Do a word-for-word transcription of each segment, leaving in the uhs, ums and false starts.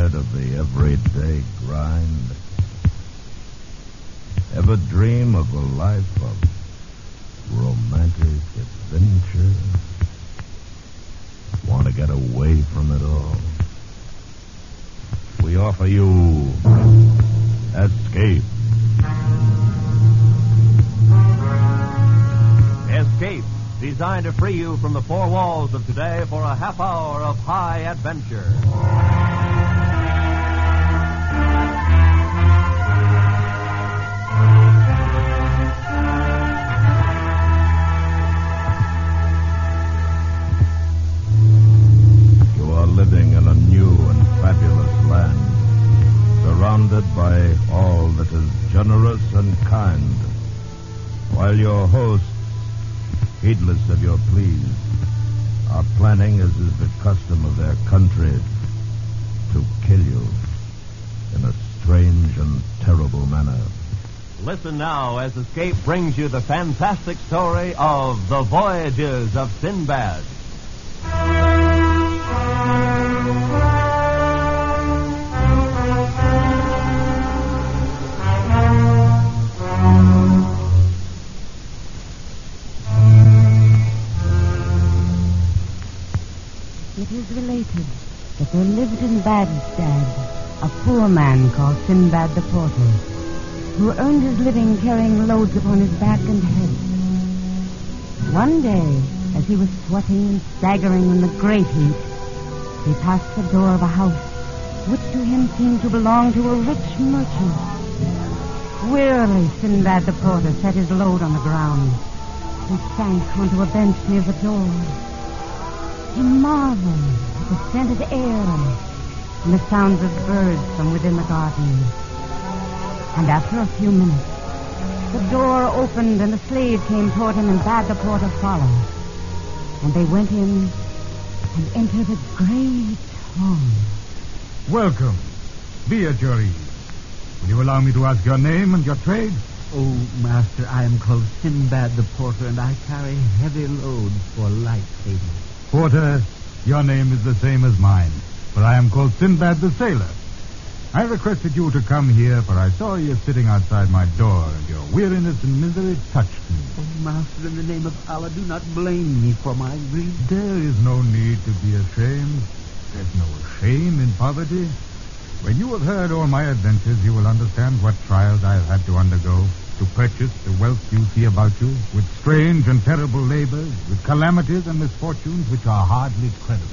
tired of the everyday grind? Ever dream of a life of romantic adventure? Want to get away from it all? We offer you Escape. Escape, designed to free you from the four walls of today for a half hour of high adventure. You are living in a new and fabulous land, surrounded by all that is generous and kind, while your hosts, heedless of your pleas, are planning, as is the custom of their country, to kill you in a strange and terrible manner. Listen now as Escape brings you the fantastic story of The Voyages of Sinbad. It is related that there lived in Baghdad a poor man called Sinbad the Porter, who earned his living carrying loads upon his back and head. One day, as he was sweating and staggering in the great heat, he passed the door of a house which to him seemed to belong to a rich merchant. Wearily, Sinbad the Porter set his load on the ground and sank onto a bench near the door. He marveled at the scented air and the sounds of birds from within the garden. And after a few minutes, the door opened and a slave came toward him and bade the porter follow. And they went in and entered a great hall. Welcome. Be at your ease. Will you allow me to ask your name and your trade? Oh, master, I am called Sinbad the Porter, and I carry heavy loads for light saving. Porter, your name is the same as mine, for I am called Sinbad the Sailor. I requested you to come here, for I saw you sitting outside my door, and your weariness and misery touched me. Oh, master, in the name of Allah, do not blame me for my grief. There is no need to be ashamed. There's no shame in poverty. When you have heard all my adventures, you will understand what trials I have had to undergo to purchase the wealth you see about you, with strange and terrible labors, with calamities and misfortunes which are hardly credible.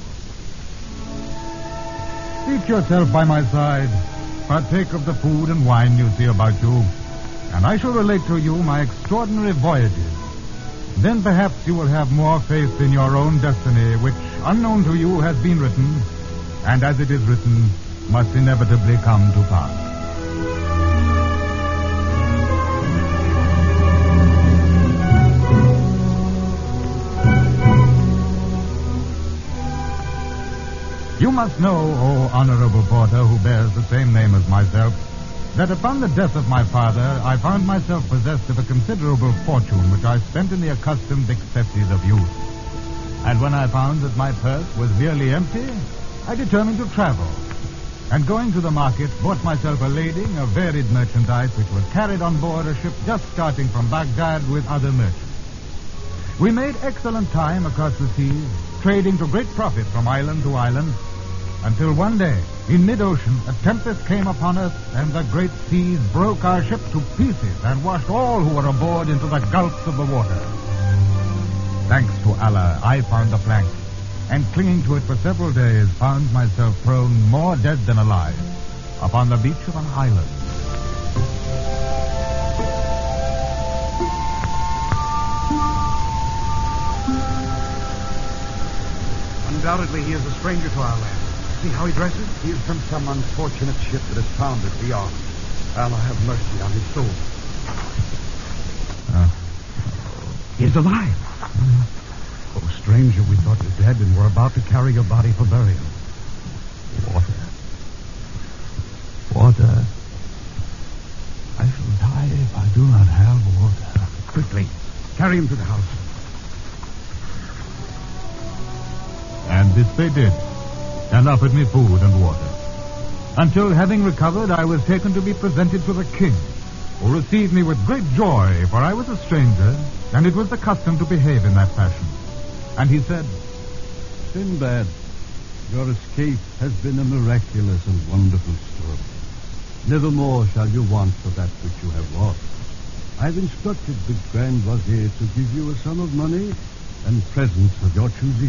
Seat yourself by my side, partake of the food and wine you see about you, and I shall relate to you my extraordinary voyages. Then perhaps you will have more faith in your own destiny, which, unknown to you, has been written, and as it is written, must inevitably come to pass. You must know, O honorable porter, who bears the same name as myself, that upon the death of my father, I found myself possessed of a considerable fortune which I spent in the accustomed excesses of youth. And when I found that my purse was nearly empty, I determined to travel. And going to the market, bought myself a lading of varied merchandise which was carried on board a ship just starting from Baghdad with other merchants. We made excellent time across the seas, trading to great profit from island to island, until one day, in mid-ocean, a tempest came upon us, and the great seas broke our ship to pieces and washed all who were aboard into the gulfs of the water. Thanks to Allah, I found the plank, and clinging to it for several days, found myself prone more dead than alive upon the beach of an island. Undoubtedly, he is a stranger to our land. See how he dresses? He is from some unfortunate ship that has foundered beyond. Allah have mercy on his soul. Uh, he is alive. Oh, stranger, we thought you dead and were about to carry your body for burial. Water. Water. I shall die if I do not have water. Quickly, carry him to the house. And this they did, and offered me food and water. until, having recovered, I was taken to be presented to the king, who received me with great joy, for I was a stranger, and it was the custom to behave in that fashion. And he said, Sinbad, your escape has been a miraculous and wonderful story. Nevermore shall you want for that which you have lost. I've instructed the Grand Vizier to give you a sum of money and presents of your choosing.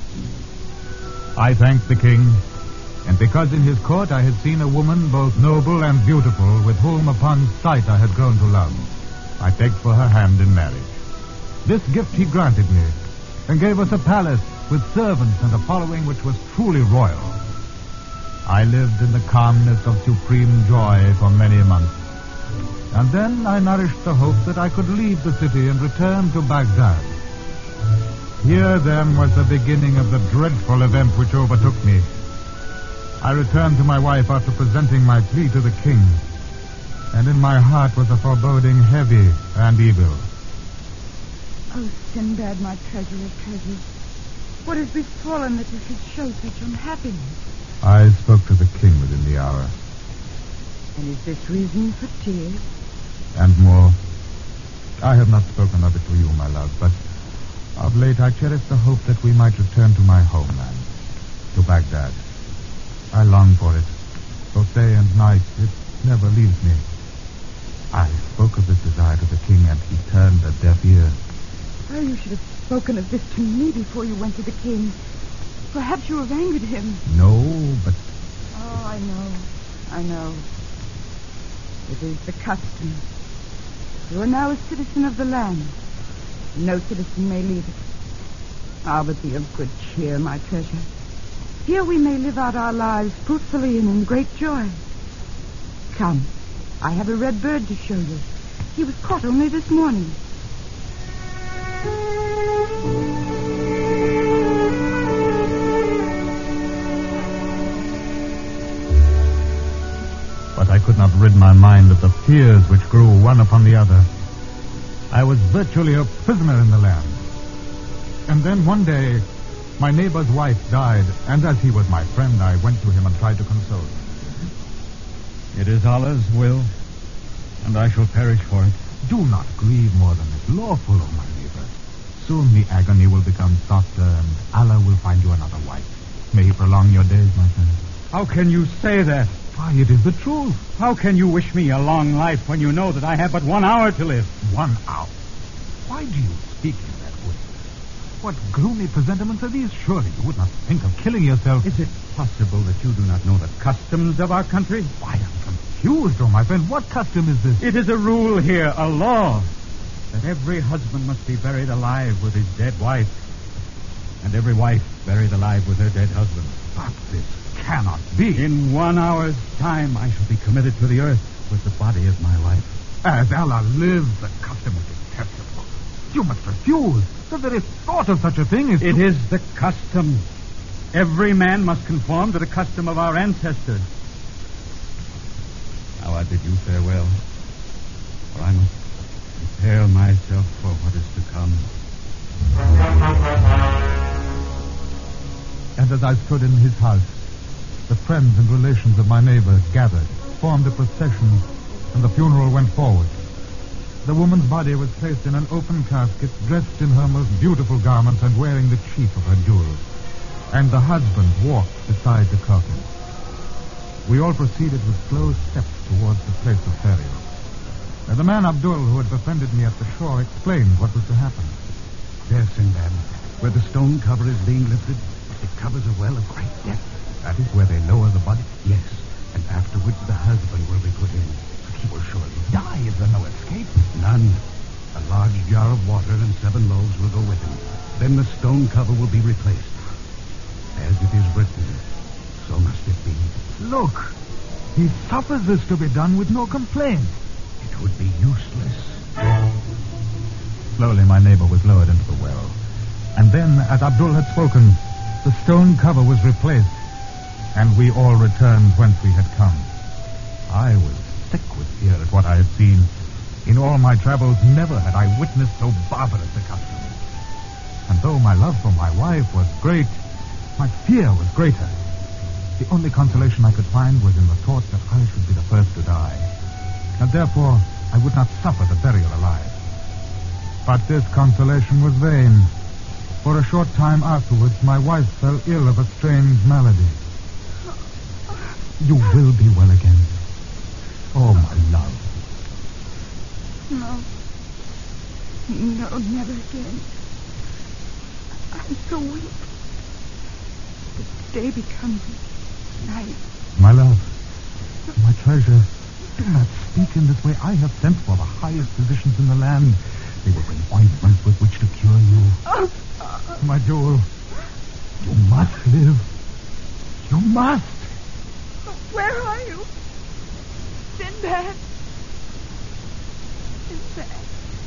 I thanked the king, and because in his court I had seen a woman both noble and beautiful, with whom upon sight I had grown to love, I begged for her hand in marriage. This gift he granted me, and gave us a palace with servants and a following which was truly royal. I lived in the calmness of supreme joy for many months. And then I nourished the hope that I could leave the city and return to Baghdad. Here, then, was the beginning of the dreadful event which overtook me. I returned to my wife after presenting my plea to the king, and in my heart was a foreboding heavy and evil. Oh, Sinbad, my treasure of treasures, what has befallen that you should show such unhappiness? I spoke to the king within the hour. And is this reason for tears? And more. I have not spoken of it to you, my love, but of late I cherished the hope that we might return to my homeland, to Baghdad. I long for it, both day and night. It never leaves me. I spoke of this desire to the king, and he turned a deaf ear. Oh, you should have spoken of this to me before you went to the king. Perhaps you have angered him. No, but... Oh, I know. I know. It is the custom. You are now a citizen of the land. No citizen may leave it. Ah, but be of good cheer, my treasure. Here we may live out our lives fruitfully and in great joy. Come, I have a red bird to show you. He was caught only this morning. But I could not rid my mind of the fears which grew one upon the other. I was virtually a prisoner in the land. And then one day, my neighbor's wife died, and as he was my friend, I went to him and tried to console him. It is Allah's will, and I shall perish for it. Do not grieve more than is lawful, O my neighbor. Soon the agony will become softer, and Allah will find you another wife. May he prolong your days, my friend. How can you say that? Why, it is the truth. How can you wish me a long life when you know that I have but one hour to live? One hour? Why do you speak in that way? What gloomy presentiments are these? Surely you would not think of killing yourself. Is it possible that you do not know the customs of our country? Why, I'm confused, oh my friend. What custom is this? It is a rule here, a law, that every husband must be buried alive with his dead wife, and every wife buried alive with her dead husband. But this cannot be. In one hour's time, I shall be committed to the earth with the body of my wife. As Allah lives, the custom is detestable. You must refuse. The very thought of such a thing is... It to... is the custom. Every man must conform to the custom of our ancestors. Now I bid you farewell, for I must prepare myself for what is to come. And as I stood in his house, the friends and relations of my neighbor gathered, formed a procession, and the funeral went forward. The woman's body was placed in an open casket, dressed in her most beautiful garments and wearing the chief of her jewels. And the husband walked beside the coffin. We all proceeded with slow steps towards the place of burial. And the man Abdul, who had befriended me at the shore, explained what was to happen. There, Sinbad, where the stone cover is being lifted, it covers a well of great depth. That is where they lower the body? Yes, and afterwards the husband will be put in. But he will surely die. Is there no escape? None. A large jar of water and seven loaves will go with him. Then the stone cover will be replaced. As it is written, so must it be. Look, he suffers this to be done with no complaint. It would be useless. Slowly my neighbor was lowered into the well. And then, as Abdul had spoken, the stone cover was replaced, and we all returned whence we had come. I was sick with fear at what I had seen. In all my travels, never had I witnessed so barbarous a custom. And though my love for my wife was great, my fear was greater. The only consolation I could find was in the thought that I should be the first to die. And therefore, I would not suffer the burial alive. But this consolation was vain. For a short time afterwards, my wife fell ill of a strange malady. You will be well again. Oh, my love. No. No, never again. I'm so weak. The day becomes night. My love, my treasure, do not speak in this way. I have sent for the highest physicians in the land. They will bring ointment with which to cure you. Oh. My jewel, you must live. You must. Where are you? Sinbad. Sinbad.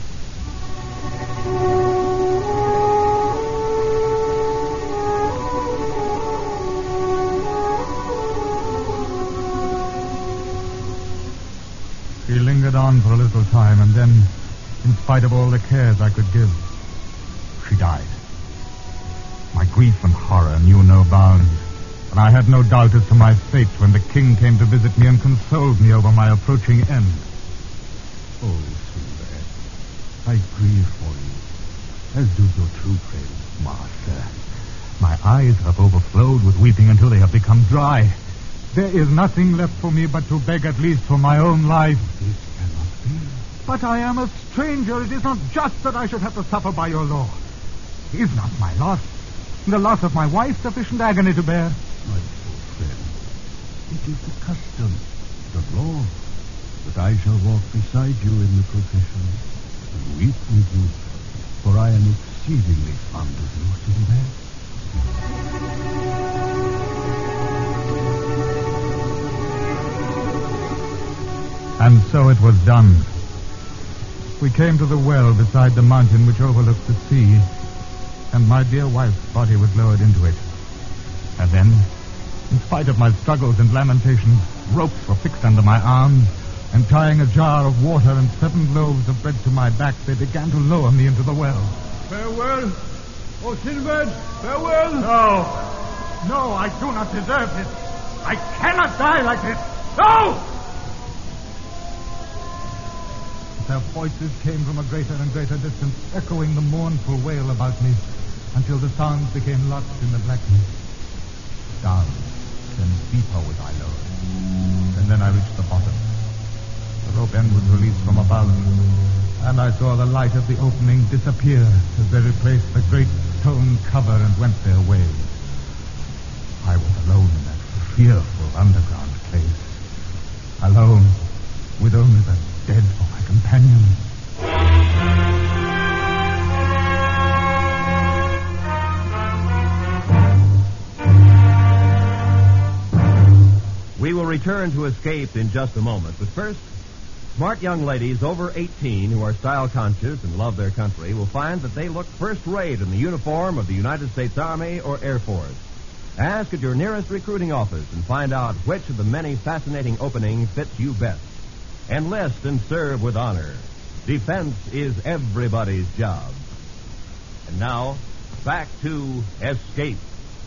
She lingered on for a little time, and then, in spite of all the cares I could give, she died. My grief and horror knew no bounds, and I had no doubt as to my fate when the king came to visit me and consoled me over my approaching end. Oh, Sinbad, I grieve for you, as do your true friends. Master, my eyes have overflowed with weeping until they have become dry. There is nothing left for me but to beg at least for my own life. This cannot be. But I am a stranger. It is not just that I should have to suffer by your law. Is not my loss, the loss of my wife, sufficient agony to bear? My poor friend, it is the custom, the law, that I shall walk beside you in the procession and weep with you, for I am exceedingly fond of you, Sinbad. And so it was done. We came to the well beside the mountain which overlooked the sea, and my dear wife's body was lowered into it. And then, in spite of my struggles and lamentations, ropes were fixed under my arms, and tying a jar of water and seven loaves of bread to my back, they began to lower me into the well. Farewell. Oh, Sinbad, farewell. No. No, I do not deserve this. I cannot die like this. No! Their voices came from a greater and greater distance, echoing the mournful wail about me, until the sounds became lost in the blackness. Down, then deeper was I lowered. And then I reached the bottom. The rope end was released from above, and I saw the light of the opening disappear as they replaced the great stone cover and went their ways. I was alone in that fearful underground place. Alone, with only the dead for my companions. We will return to Escape in just a moment, but first, smart young ladies over eighteen who are style conscious and love their country will find that they look first-rate in the uniform of the United States Army or Air Force. Ask at your nearest recruiting office and find out which of the many fascinating openings fits you best. Enlist and serve with honor. Defense is everybody's job. And now, back to Escape.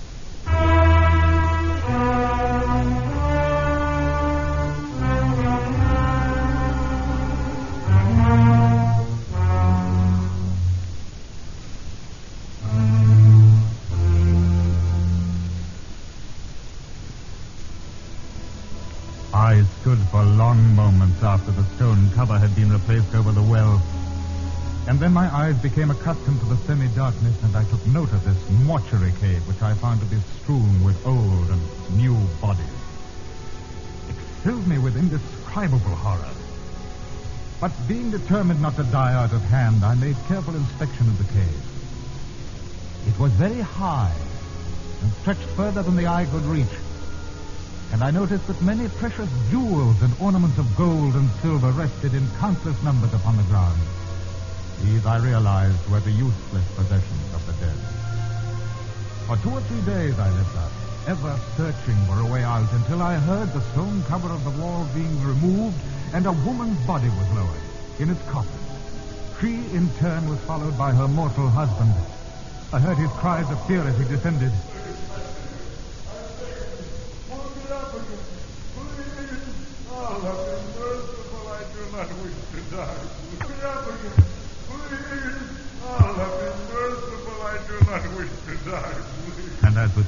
I stood for long moments after the stone cover had been replaced over the well. And then my eyes became accustomed to the semi-darkness, and I took note of this mortuary cave, which I found to be strewn with old and new bodies. It filled me with indescribable horror. But being determined not to die out of hand, I made careful inspection of the cave. It was very high and stretched further than the eye could reach. And I noticed that many precious jewels and ornaments of gold and silver rested in countless numbers upon the ground. These, I realized, were the useless possessions of the dead. For two or three days I lived thus, ever searching for a way out, until I heard the stone cover of the wall being removed, and a woman's body was lowered in its coffin. She, in turn, was followed by her mortal husband. I heard his cries of fear as he descended.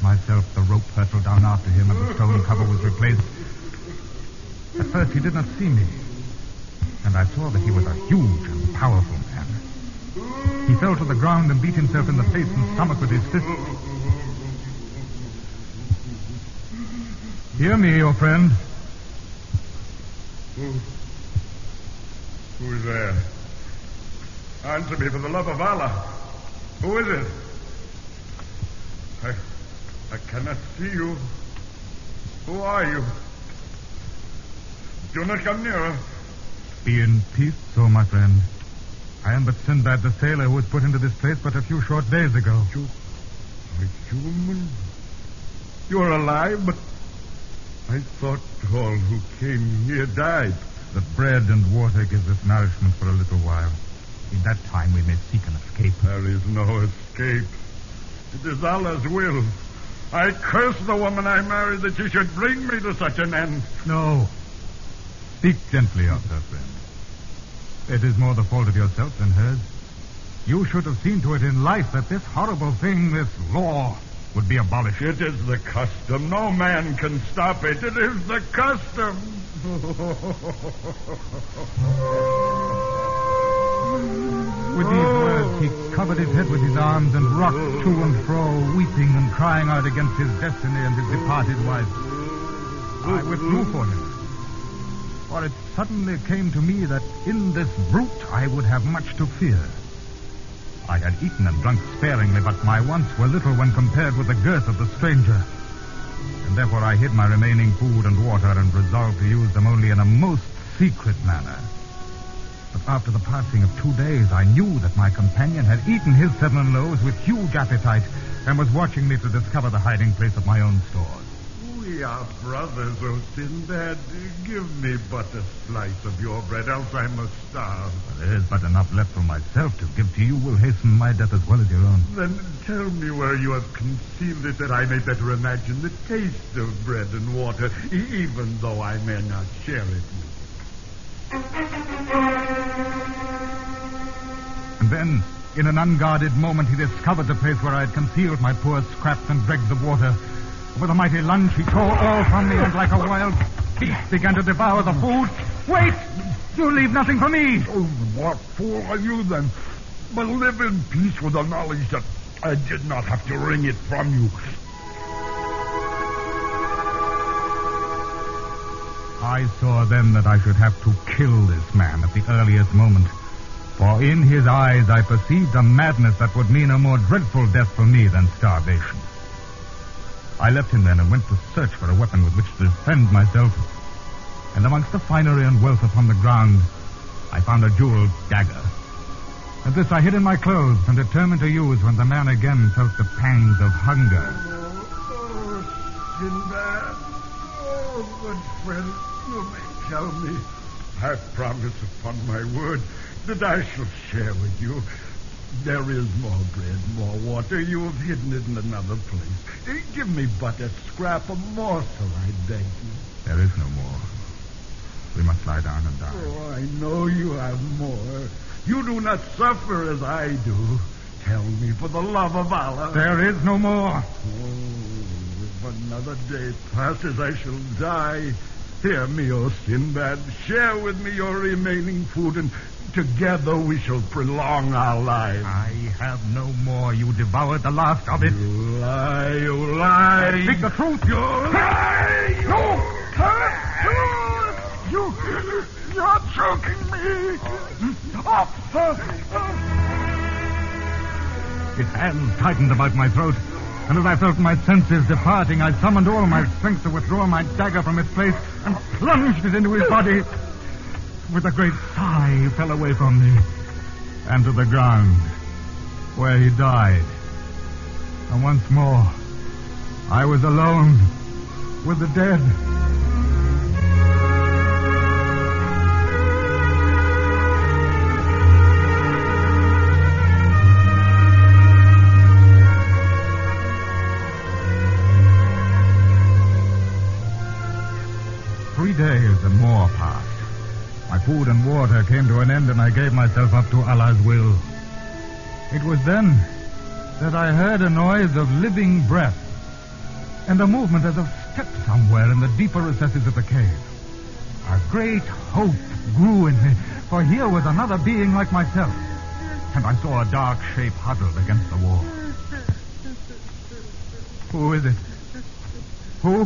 myself, the rope hurtled down after him and the stone cover was replaced. At first he did not see me, and I saw that he was a huge and powerful man. He fell to the ground and beat himself in the face and stomach with his fist. Hear me, your friend. Who? Who's there? Answer me for the love of Allah. Who is it? I... I cannot see you. Who are you? Do not come nearer. Be in peace, so my friend. I am but Sinbad the sailor who was put into this place but a few short days ago. You... A human? You're alive, but... I thought all who came here died. The bread and water gives us nourishment for a little while. In that time we may seek an escape. There is no escape. It is Allah's will. I curse the woman I married that she should bring me to such an end. No. Speak gently of her, friend. It is more the fault of yourself than hers. You should have seen to it in life that this horrible thing, this law, would be abolished. It is the custom. No man can stop it. It is the custom. With these words, he covered his head with his arms and rocked to and fro, weeping and crying out against his destiny and his departed wife. I withdrew for him, for it suddenly came to me that in this brute I would have much to fear. I had eaten and drunk sparingly, but my wants were little when compared with the girth of the stranger. And therefore I hid my remaining food and water and resolved to use them only in a most secret manner. But after the passing of two days, I knew that my companion had eaten his seven loaves with huge appetite and was watching me to discover the hiding place of my own stores. We are brothers, O Sinbad. Give me but a slice of your bread, else I must starve. There is but enough left for myself to give to you will hasten my death as well as your own. Then tell me where you have concealed it, that I may better imagine the taste of bread and water, e- even though I may not share it with you. And then, in an unguarded moment, he discovered the place where I had concealed my poor scraps and dregs of water. With a mighty lunge, he tore all from me and like a wild beast began to devour the food. Wait! You leave nothing for me! Oh, what fool are you, then? But live in peace with the knowledge that I did not have to wring it from you. I saw then that I should have to kill this man at the earliest moment. For in his eyes I perceived a madness that would mean a more dreadful death for me than starvation. I left him then and went to search for a weapon with which to defend myself. And amongst the finery and wealth upon the ground, I found a jeweled dagger. And this I hid in my clothes and determined to use when the man again felt the pangs of hunger. Oh, oh Sinbad. Oh, good friend, you may tell me. I promise upon my word that I shall share with you. There is more bread, more water. You have hidden it in another place. Give me but a scrap, a morsel, I beg you. There is no more. We must lie down and die. Oh, I know you have more. You do not suffer as I do. Tell me, for the love of Allah. There is no more. Oh, if another day passes, I shall die. Hear me, O Sinbad. Share with me your remaining food, and together we shall prolong our lives. I have no more. You devoured the last of it. You lie, you lie. Speak the truth. You lie. You. You. You're choking me. His hands tightened about my throat, and as I felt my senses departing, I summoned all my strength to withdraw my dagger from its place and plunged it into his body. With a great sigh, he fell away from me and to the ground, where he died. And once more, I was alone with the dead. Three days and more passed. My food and water came to an end, and I gave myself up to Allah's will. It was then that I heard a noise of living breath and a movement as of steps somewhere in the deeper recesses of the cave. A great hope grew in me, for here was another being like myself, and I saw a dark shape huddled against the wall. Who is it? Who?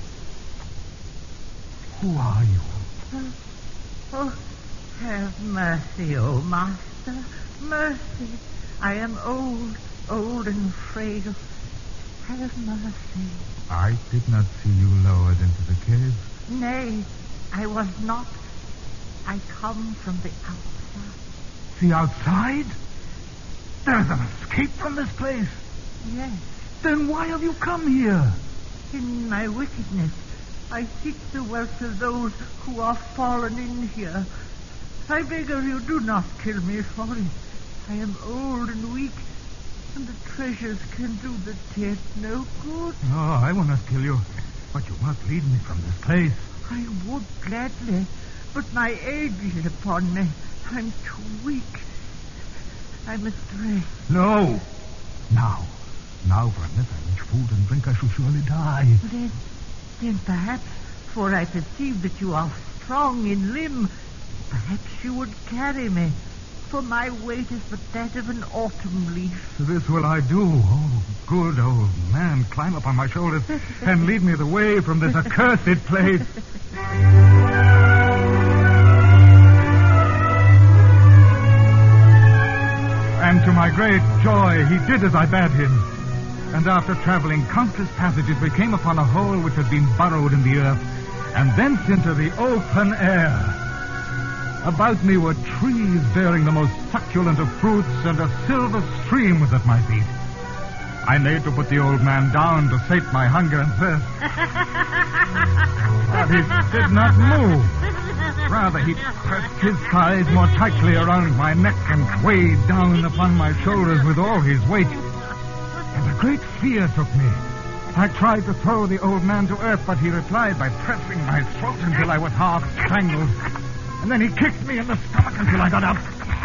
Who are you? Oh, have mercy, O Master. Mercy. I am old, old and frail. Have mercy. I did not see you lowered into the cave. Nay, I was not. I come from the outside. The outside? There's an escape from this place. Yes. Then why have you come here? In my wickedness, I seek the wealth of those who are fallen in here. I beg of you, do not kill me for it. I am old and weak, and the treasures can do the dead no good. No, I will not kill you, but you must lead me from this place. I would gladly, but my age is upon me. I'm too weak. I must rest. No. Now. Now, for unless I reach food and drink, I shall surely die. Then, then perhaps, for I perceive that you are strong in limb, perhaps you would carry me, for my weight is but that of an autumn leaf. This will I do. Oh, good old man, climb up on my shoulders and lead me the way from this accursed place. And to my great joy, he did as I bade him. And after traveling countless passages, we came upon a hole which had been burrowed in the earth, and thence into the open air. About me were trees bearing the most succulent of fruits, and a silver stream was at my feet. I made to put the old man down to sate my hunger and thirst. But he did not move. Rather, he pressed his thighs more tightly around my neck and weighed down upon my shoulders with all his weight. And a great fear took me. I tried to throw the old man to earth, but he replied by pressing my throat until I was half strangled. And then he kicked me in the stomach until I got up.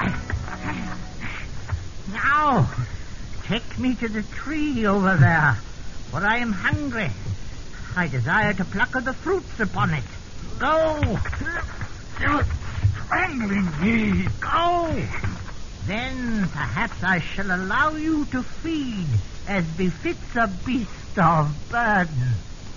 Now, take me to the tree over there, for I am hungry. I desire to pluck of the fruits upon it. Go! You're strangling me. Go! Then perhaps I shall allow you to feed as befits a beast of burden.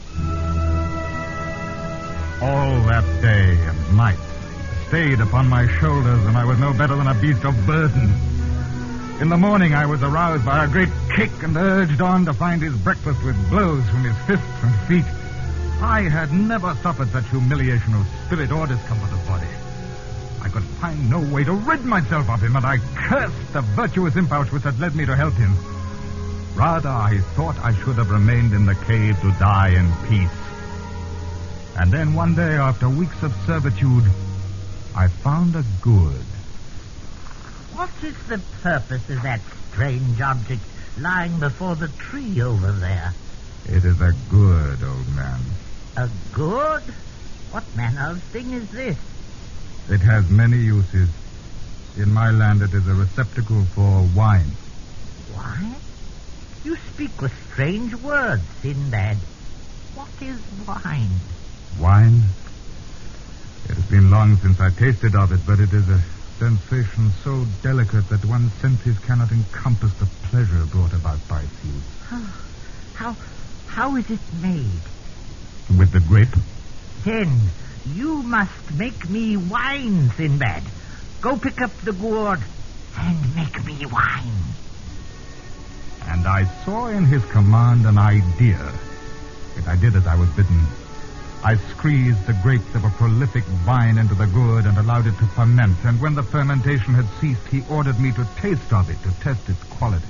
All that day and night stayed upon my shoulders, and I was no better than a beast of burden. In the morning I was aroused by a great kick and urged on to find his breakfast with blows from his fists and feet. I had never suffered such humiliation of spirit or discomfort of body. I could find no way to rid myself of him, and I cursed the virtuous impulse which had led me to help him. Rather, I thought I should have remained in the cave to die in peace. And then one day, after weeks of servitude, I found a gourd. What is the purpose of that strange object lying before the tree over there? It is a gourd, old man. A gourd? What manner of thing is this? It has many uses. In my land, it is a receptacle for wine. Wine? You speak with strange words, Sinbad. What is wine? Wine? It has been long since I tasted of it, but it is a sensation so delicate that one's senses cannot encompass the pleasure brought about by its use. How, how, how is it made? With the grape? Then you must make me wine, Sinbad. Go pick up the gourd and make me wine. And I saw in his command an idea. Yet I did as I was bidden. I squeezed the grapes of a prolific vine into the gourd and allowed it to ferment, and when the fermentation had ceased, he ordered me to taste of it to test its quality.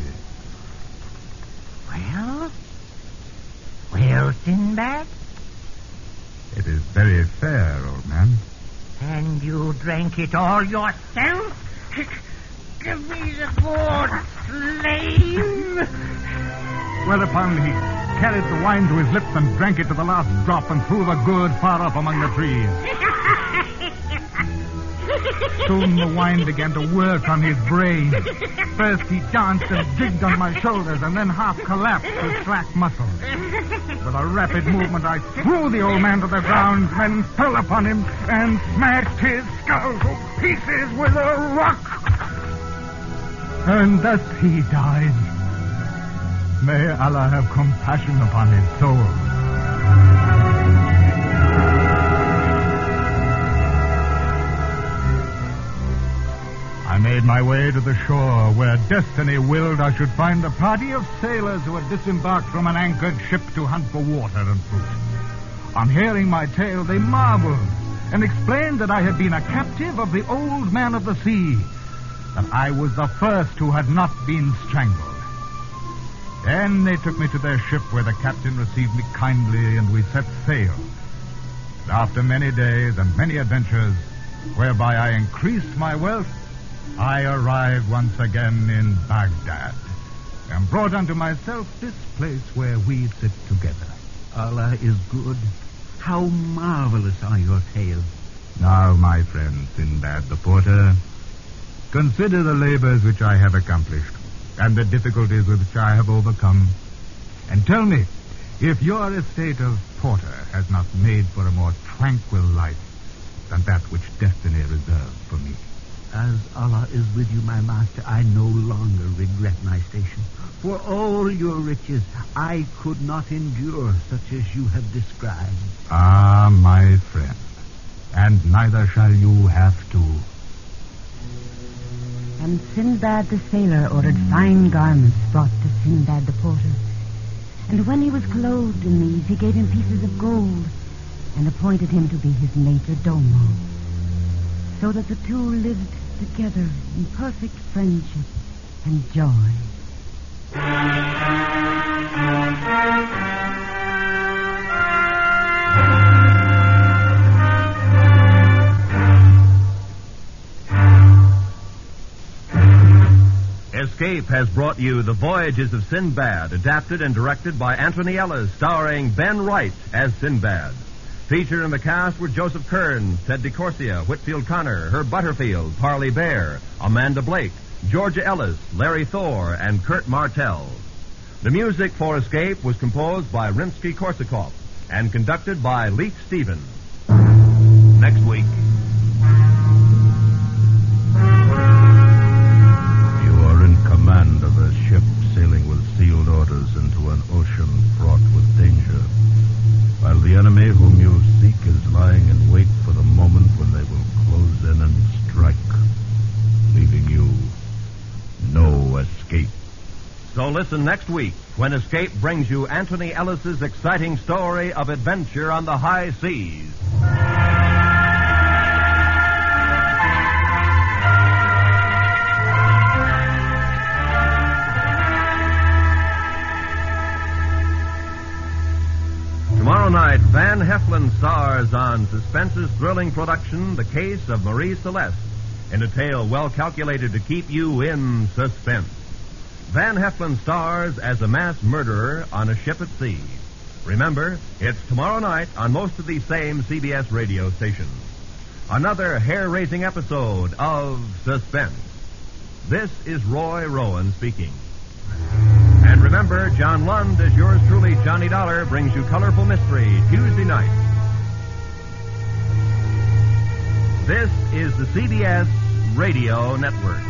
Well? Well, Sinbad? It is very fair, old man. And you drank it all yourself? Give me the gourd, slave! Whereupon he carried the wine to his lips and drank it to the last drop and threw the gourd far up among the trees. Soon the wine began to work on his brain. First he danced and jigged on my shoulders and then half collapsed with slack muscles. With a rapid movement, I threw the old man to the ground, then fell upon him and smashed his skull to pieces with a rock. And thus he died. May Allah have compassion upon his soul. I made my way to the shore where destiny willed I should find a party of sailors who had disembarked from an anchored ship to hunt for water and fruit. On hearing my tale, they marveled and explained that I had been a captive of the old man of the sea, that I was the first who had not been strangled. Then they took me to their ship where the captain received me kindly and we set sail. And after many days and many adventures, whereby I increased my wealth, I arrived once again in Baghdad and brought unto myself this place where we sit together. Allah is good. How marvelous are your tales. Now, my friend Sinbad the porter, consider the labors which I have accomplished and the difficulties with which I have overcome, and tell me if your estate of porter has not made for a more tranquil life than that which destiny reserved for me. As Allah is with you, my master, I no longer regret my station. For all your riches, I could not endure such as you have described. Ah, my friend, and neither shall you have to. And Sinbad the sailor ordered fine garments brought to Sinbad the porter. And when he was clothed in these, he gave him pieces of gold and appointed him to be his major domo, so that the two lived together in perfect friendship and joy. Escape has brought you The Voyages of Sinbad, adapted and directed by Anthony Ellis, starring Ben Wright as Sinbad. Featured in the cast were Joseph Kearns, Ted DeCorsia, Whitfield Connor, Herb Butterfield, Parley Bear, Amanda Blake, Georgia Ellis, Larry Thor, and Kurt Martell. The music for Escape was composed by Rimsky-Korsakov and conducted by Leith Stevens. Next week. You are in command of a ship sailing with sealed orders into an ocean fraught with danger, while the enemy whom you seek is lying in wait for the moment when they will close in and strike, leaving you no escape. So listen next week when Escape brings you Anthony Ellis's exciting story of adventure on the high seas. Tomorrow night, Van Heflin stars on Suspense's thrilling production, The Case of Marie Celeste, in a tale well calculated to keep you in suspense. Van Heflin stars as a mass murderer on a ship at sea. Remember, it's tomorrow night on most of these same C B S radio stations. Another hair-raising episode of Suspense. This is Roy Rowan speaking. And remember, John Lund, as yours truly, Johnny Dollar, brings you Colorful Mystery Tuesday night. This is the C B S Radio Network.